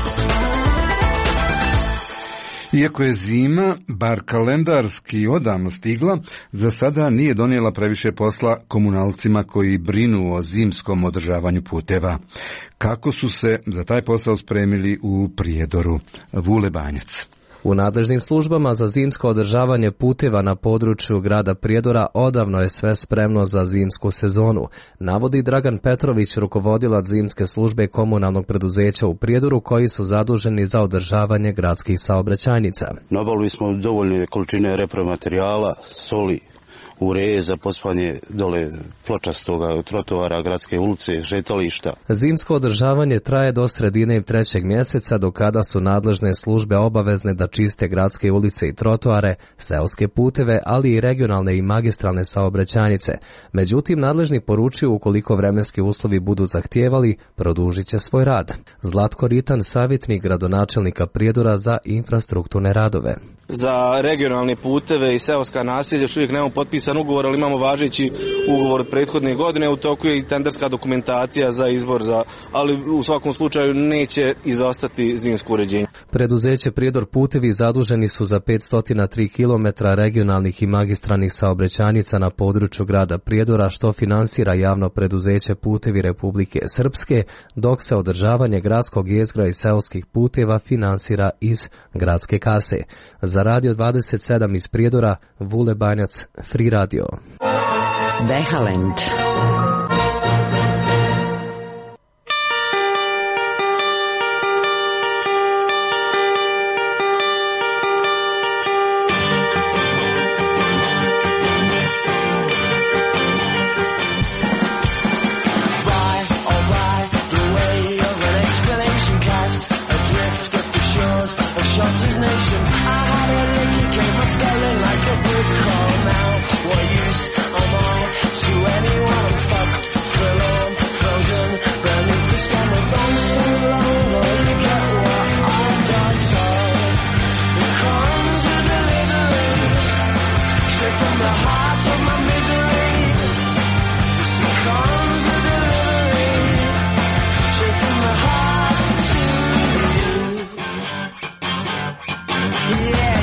Iako je zima, bar kalendarski odavno stigla, za sada nije donijela previše posla komunalcima koji brinu o zimskom održavanju puteva. Kako su se za taj posao spremili u Prijedoru? Vule Banjac. U nadležnim službama za zimsko održavanje puteva na području grada Prijedora odavno je sve spremno za zimsku sezonu, navodi Dragan Petrović, rukovodilac zimske službe komunalnog preduzeća u Prijedoru, koji su zaduženi za održavanje gradskih saobraćajnica. Nabavili smo dovoljne količine repromaterijala, soli, ureje za pospanje dole pločastoga trotoara, gradske ulice, šetališta. Zimsko održavanje traje do sredine 3. mjeseca, do kada su nadležne službe obavezne da čiste gradske ulice i trotoare, seoske puteve, ali i regionalne i magistralne saobraćajnice. Međutim, nadležni poručuju ukoliko vremenski uslovi budu zahtijevali, produžit će svoj rad. Zlatko Ritan, savjetnik gradonačelnika Prijedora za infrastrukturne radove. Za regionalne puteve i seoska naselja još uvijek nemamo potpisan ugovor, ali imamo važeći ugovor od prethodne godine. U toku je i tenderska dokumentacija za izbor, ali u svakom slučaju neće izostati zimsko uređenje. Preduzeće Prijedor putevi zaduženi su za 503 km regionalnih i magistralnih saobraćajnica na području grada Prijedora, što finansira javno preduzeće Putevi Republike Srpske, dok se održavanje gradskog jezgra i seoskih puteva finansira iz gradske kase. Za Radio 27 iz Prijedora, Vule Banjac, Free Radio. Behalend. from the heart of my misery. This becomes a delivery. Straight from the heart to you. Yeah,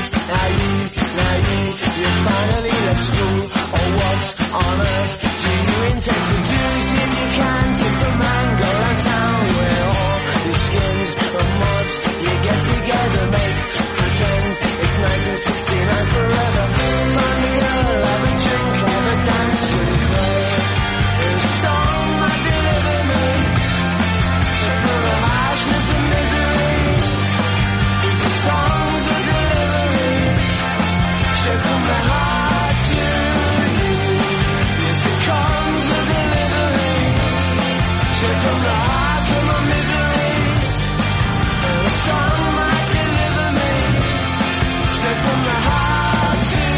you finally left school. Or what on earth do you intend to do? See if you can take the man, go around town where all the skins and mods you get together, make pretend it's 1969 forever. Find me girl, have a drink, have a dance with play. There's a song might deliver me from the harshness of misery. These are songs of delivery, straight from the heart to you. Yes, it comes a delivery, straight from the heart of my misery. And a song might deliver me, straight from the heart to you.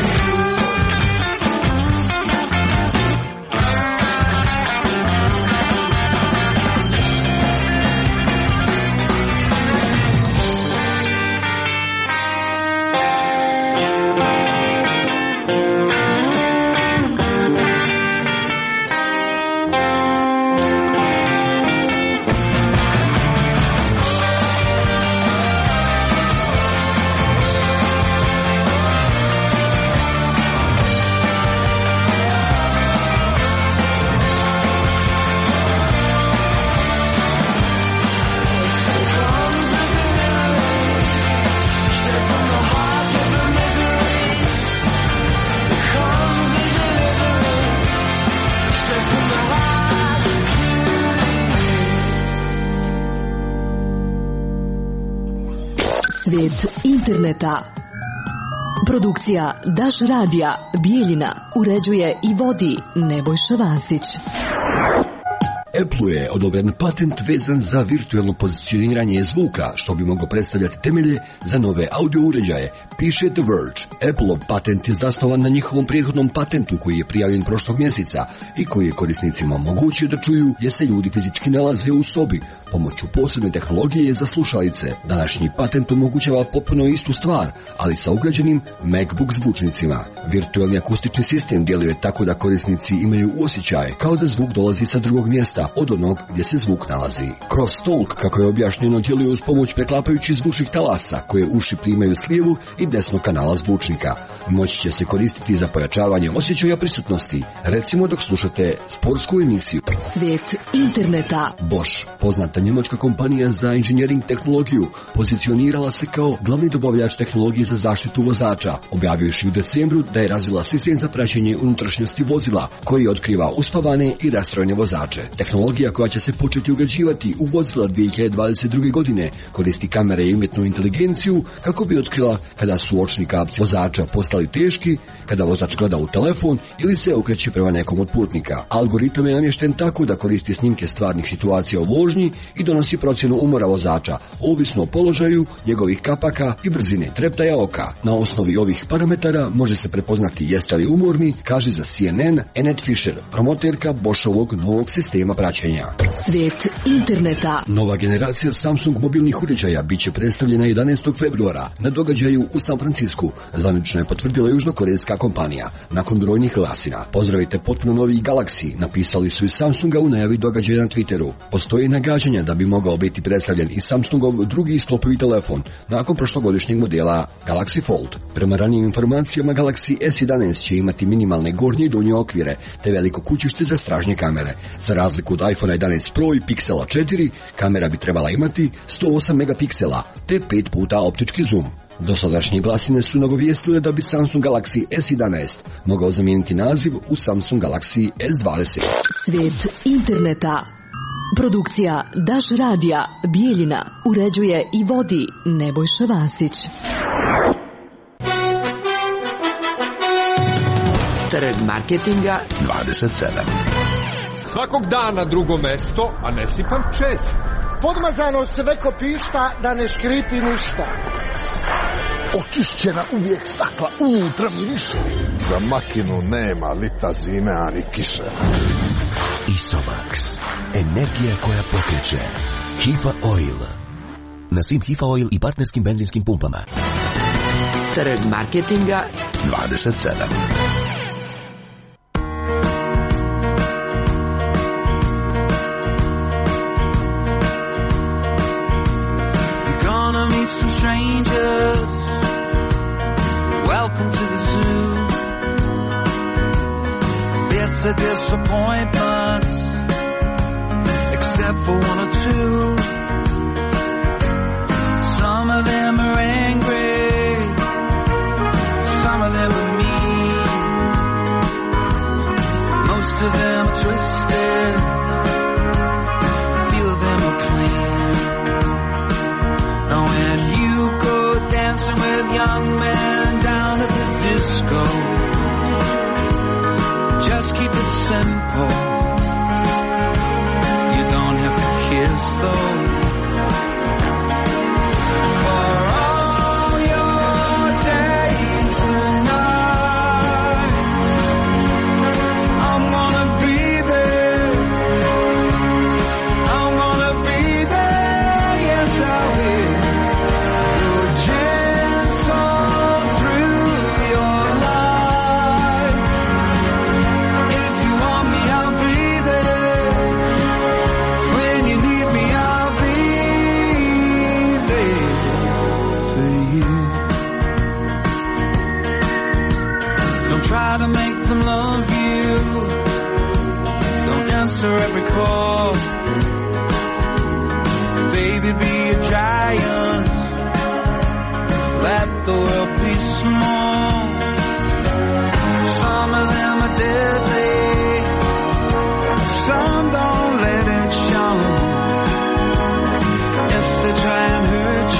Svijet interneta. Produkcija Daš radija Bijeljina uređuje i vodi Nebojša Vasić. Apple je odobren patent vezan za virtualno pozicioniranje zvuka, što bi moglo predstavljati temelje za nove audio uređaje, piše The Verge. Appleov patent je zasnovan na njihovom prethodnom patentu koji je prijavljen prošlog mjeseca i koji je korisnicima omogućio da čuju jer se ljudi fizički nalaze u sobi pomoću posebne tehnologije za slušalice. Današnji patent omogućava potpuno istu stvar, ali sa ugrađenim MacBook zvučnicima. Virtualni akustični sistem djeluje tako da korisnici imaju osjećaj kao da zvuk dolazi sa drugog mjesta od onog gdje se zvuk nalazi. Crosstalk, kako je objašnjeno, djeluje uz pomoć preklapajućih zvučnih talasa koje uši primaju s lijevog i desnog kanala zvučnika. Moći će se koristiti za pojačavanje osjećaja prisutnosti, recimo dok slušate sportsku emisiju. Svijet interneta. Bosch, poznata njemačka kompanija za inženjering tehnologiju, pozicionirala se kao glavni dobavljač tehnologije za zaštitu vozača, objavivši u decembru da je razvila sistem za praćenje unutrašnjosti vozila koji otkriva uspavane i rastrojene vozače. Tehnologija koja će se početi ugrađivati u vozila 2022. godine koristi kamere i umjetnu inteligenciju kako bi otkrila kada su očni kapci vozača postali teški, kada vozač gleda u telefon ili se okreće prema nekom od putnika. Algoritam je namješten tako da koristi snimke stvarnih situacija u vožnji i donosi procjenu umora vozača, ovisno o položaju, njegovih kapaka i brzine treptaja oka. Na osnovi ovih parametara može se prepoznati jeste li umorni, kaže za CNN Annette Fisher, promoterka Boschovog novog sistema praćenja. Svijet interneta. Nova generacija Samsung mobilnih uređaja bit će predstavljena 11. februara na događaju u San Francisku, zvanično je potvrdila južnokorejska kompanija. Nakon brojnih glasina, pozdravite potpuno novi Galaxy, napisali su iz Samsunga u najavi događaja na Twitteru. Postoji nagađanja da bi mogao biti predstavljen i Samsungov drugi sklopovi telefon nakon prošlogodišnjeg modela Galaxy Fold. Prema ranijim informacijama, Galaxy S11 će imati minimalne gornje i donje okvire te veliko kućište za stražnje kamere. Za razliku od iPhone 11 Pro i Pixela 4, kamera bi trebala imati 108 megapiksela te 5 puta optički zoom. Dosadašnje glasine su nagovijestile da bi Samsung Galaxy S11 mogao zamijeniti naziv u Samsung Galaxy S20. Svijet interneta. Produkcija Daš radija Bijeljina uređuje i vodi Nebojša Vasić. Trg marketinga 27. Svakog dana drugo mesto, a ne sipam čest. Podmazano sve ko pišta, da ne škripi ništa. Očišćena uvijek stakla, unutra miriše. Za makinu nema lita zime, ani kiše. Isomax, energija koja pokreće. Hifa Oil. Na svim Hifa Oil i partnerskim benzinskim pumpama. Trg marketinga 27. A disappointment, except for one or two. Some of them are angry, some of them are mean, most of them are twisted, a few of them are clean. Now when you go dancing with young men down at the disco, just keep it simple. You don't have to kiss though. For all your days and nights, I'm gonna be there. I'm gonna be there. Yes, I will. Go gentle through your life. Try to make them love you. Don't answer every call. Baby, be a giant. Let the world be small. Some of them are deadly. Some don't let it show. If they try and hurt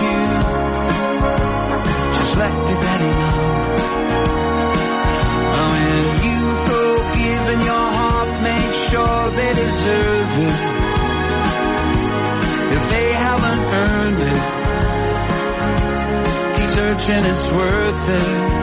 you, just let your daddy know. When you go giving your heart, make sure they deserve it. If they haven't earned it, keep searching, it's worth it.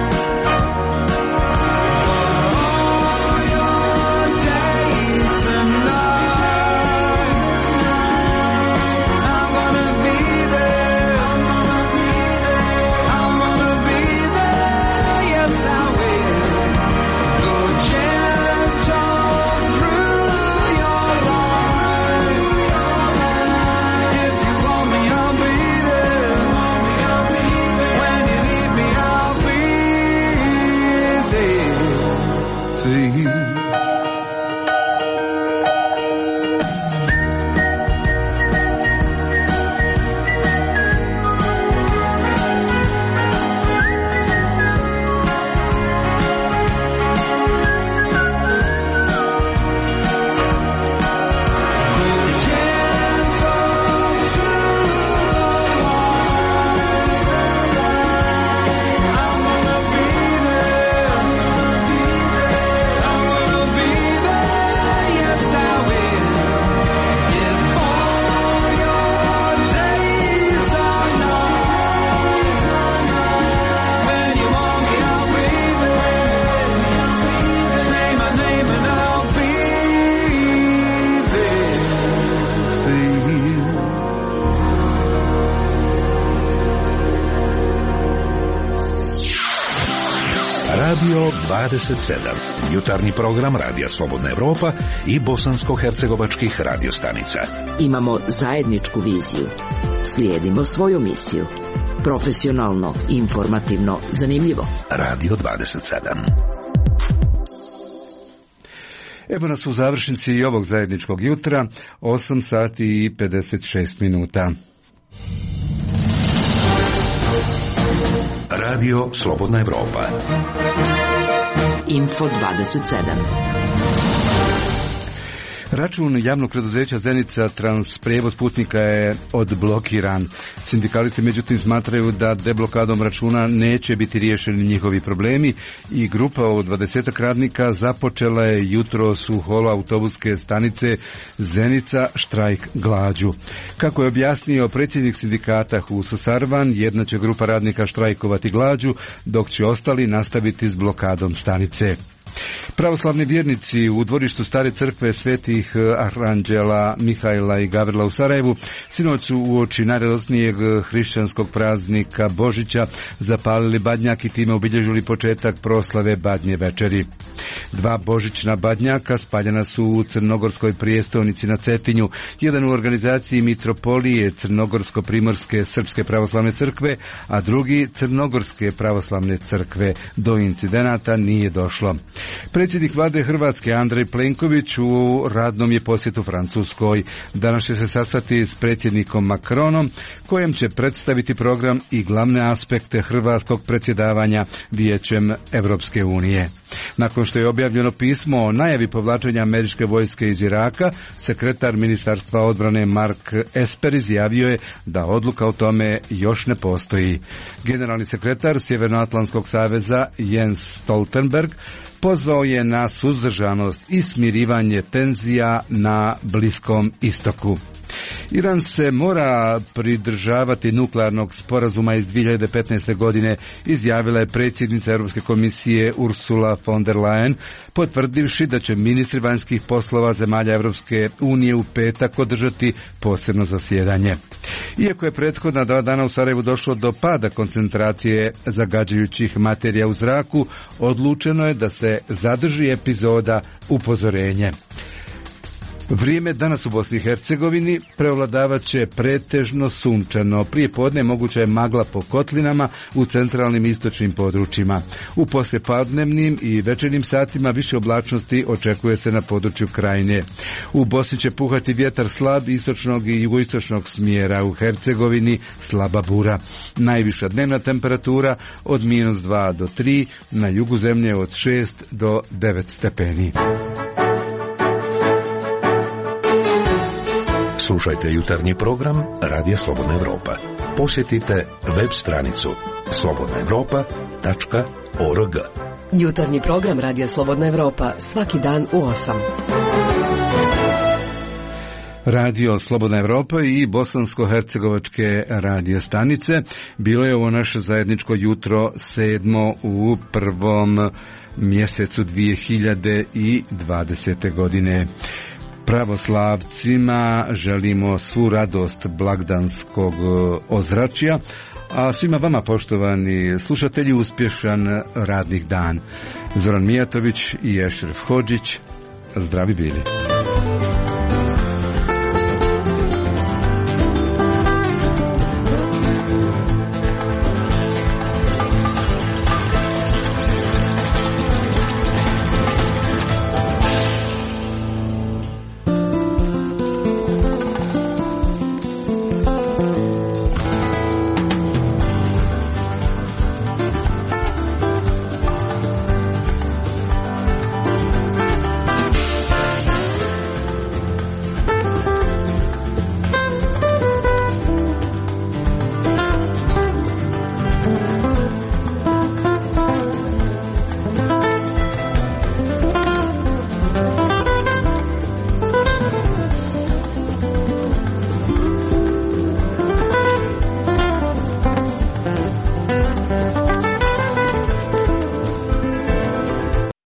Radio 27. Jutarnji program Radija Slobodna Evropa i bosansko-hercegovačkih radiostanica. Imamo zajedničku viziju. Slijedimo svoju misiju. Profesionalno, informativno, zanimljivo. Radio 27. Evo nas u završnici i ovog zajedničkog jutra, 8 sati i 56 minuta. Radio Slobodna Evropa. Info 27. Račun javnog preduzeća Zenica Transprijevoz putnika je odblokiran. Sindikalisti međutim smatraju da deblokadom računa neće biti riješeni njihovi problemi i grupa od 20 radnika započela je jutros u holu autobuske stanice Zenica štrajk glađu. Kako je objasnio predsjednik sindikata Huso Sarvan, jedna će grupa radnika štrajkovati glađu, dok će ostali nastaviti s blokadom stanice. Pravoslavni vjernici u dvorištu stare crkve svetih Arhanđela Mihajla i Gavrila u Sarajevu sinoć su uoči najradosnijeg hrišćanskog praznika Božića zapalili badnjak i time obilježili početak proslave Badnje večeri. 2 božićna badnjaka spaljena su u crnogorskoj prijestolnici na Cetinju, jedan u organizaciji Mitropolije Crnogorsko-primorske Srpske pravoslavne crkve, a drugi Crnogorske pravoslavne crkve. Do incidenata nije došlo. Predsjednik vlade Hrvatske Andrej Plenković u radnom je posjetu Francuskoj. Danas će se sastati s predsjednikom Macronom, kojem će predstaviti program i glavne aspekte hrvatskog predsjedavanja Vijećem Europske unije. Nakon što je objavljeno pismo o najavi povlačenja američke vojske iz Iraka, sekretar Ministarstva odbrane Mark Esper izjavio je da odluka o tome još ne postoji. Generalni sekretar Sjevernoatlantskog saveza Jens Stoltenberg pozvao je na suzdržanost i smirivanje tenzija na Bliskom istoku. Iran se mora pridržavati nuklearnog sporazuma iz 2015. godine, izjavila je predsjednica Europske komisije Ursula von der Leyen, potvrdivši da će ministri vanjskih poslova zemalja Europske unije u petak održati posebno zasjedanje. Iako je prethodna 2 dana u Sarajevu došlo do pada koncentracije zagađujućih materija u zraku, odlučeno je da se zadrži epizoda upozorenje. Vrijeme danas u Bosni i Hercegovini prevladavat će pretežno sunčano. Prije podne moguća je magla po kotlinama u centralnim i istočnim područjima. U poslijepodnevnim i večernjim satima više oblačnosti očekuje se na području Krajine. U Bosni će puhati vjetar slab istočnog i jugoistočnog smjera, u Hercegovini slaba bura. Najviša dnevna temperatura od -2 do 3, na jugu zemlje od 6 do 9 stepeni. Slušajte jutarnji program Radija Slobodna Evropa. Posjetite web stranicu slobodnaevropa.org. Jutarnji program Radija Slobodna Evropa svaki dan u 8. Radio Slobodna Evropa i bosansko-hercegovačke radio stanice. Bilo je ovo naše zajedničko jutro 7. u 1. mjesecu 2020. godine. Pravoslavcima želimo svu radost blagdanskog ozračja, a svima vama, poštovani slušatelji, uspješan radnih dan. Zoran Mijatović i Ešref Hodžić, zdravi bili.